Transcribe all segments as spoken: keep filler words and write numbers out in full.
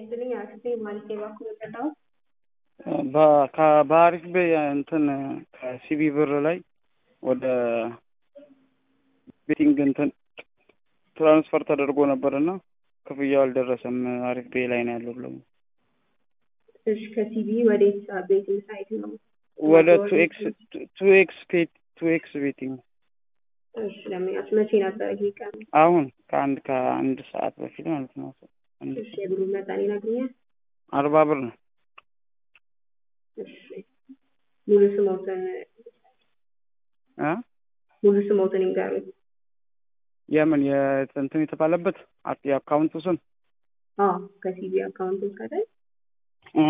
ይስጥልኝ አክስቴ ማለት የባኩ ተጣው በአሪፍ በይ እንትን ከሲቢ ብር ላይ ወደ ቤቲንግ እንትን ትራንስፈር ተደርጎ ነበርና ክፍያው አልደረሰም። አሪፍ በይ ላይ ነው ያለው ብለው እሺ ከሲቢ ወደ ቤቲንግ ሳይት ነው ወደ ቱ ኤክስ ቱ ኤክስ ቱ ኤክስ ቤቲንግ። እሺ ለምን መቼ ነበር ይሄ ቀን? አሁን ከአንድ ከአንድ ሰዓት በፊት ማለት ነው። እሺ የብሩ መጠን ይነግሩኛል? አርባ ብር ነው። እሺ ሙሉ ስሞትን አ ሙሉ ስሞትን ይንገሩኝ። የምን የእንትን የተባለበት የአካውንቱ ስም? አዎ ከሲቢ አካውንቱ ከታይ አ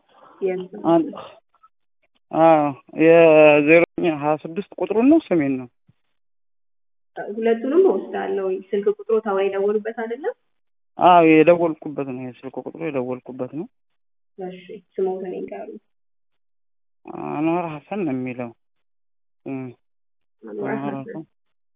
አዎ የዜሮ ሀያ ስድስት ቁጥሩን ነው ስሜን ነው? ሁለቱንም ወስዳለሁ። ስልክ ቁጥሩ ታዋይ ደወሉበት አይደለም? አዎ የደወልኩበት ነው። የስልክ ቁጥሩ የደወልኩበት ነው። እሺ ስሞትን ይንገሩኝ። አንዋር ሐሰን ነው የሚለው። አንዋር ሐሰን።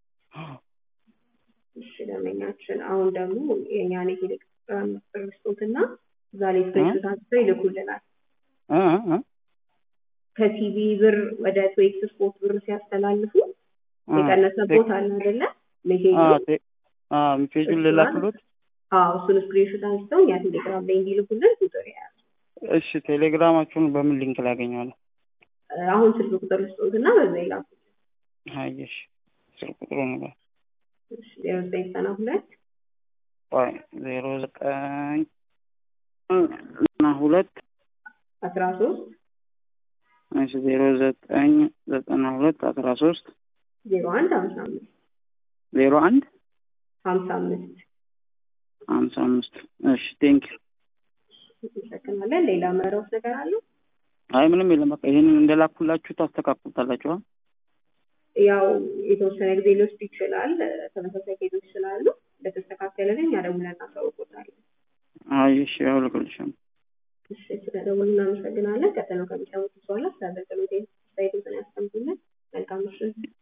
እሺ ለማንኛችን አሁን ደግሞ የኛኔ ቴሌግራም ሰርቪስቶትና ዛሬ ስፔስ ታስበው ይልኩልናል። አ አ ከሲቢ ብር ወደ ትዌክስ ስፖርት ብር ሲያስተላልፉ የቀነሰበት አለ አይደለ? ሜሴጅ አ ሜሴጁን ልላክሎት። አዎ እሱን ስክሪንሾት አንስተው ያ ቴሌግራም ላይ እንዲልኩልን ቁጥር ያዝ። እሺ ቴሌግራማችሁን በምን ሊንክ ላገኛለሁ? አሁን ስልክ ቁጥር ልስጥዎትና በዛ ይላኩ። አይሽ ስልክ ቁጥሩን ነው። እሺ ዜሮ ዘጠኝ ዘጠና ሁለት ወይ ዜሮ ዘጠኝ ዘጠና ሁለት አስራ ሶስት እሺ ዜሮ ዘጠኝ ዘጠና ሁለት አስራ ሶስት ዜሮ አንድ ሃምሳ አምስት ዜሮ አንድ ሃምሳ አምስት ሃምሳ አምስት እሺ ቴንክ ዩ ተከናለን። ሌላ መረጃ ነገር አለ? አይ ምንም የለም። በቃ ይሄንን እንደላኩላችሁ ታስተካክሉታላችሁ። ያው የተወሰነ ጊዜ ሊወስድ ይችላል። ተመሳሳይ ኬዞች ስላሉ ለተስተካከለልን ያደውልና ታውቁታላችሁ። አይ እሺ ያው ልክልሽም። እሺ ስለደወሉ እናመሰግናለን። ቀጥሎ ከሚሰሙት በኋላ ስለአገልግሎት ሳይቱን ያስቀምጡልን። መልካም ምሽት።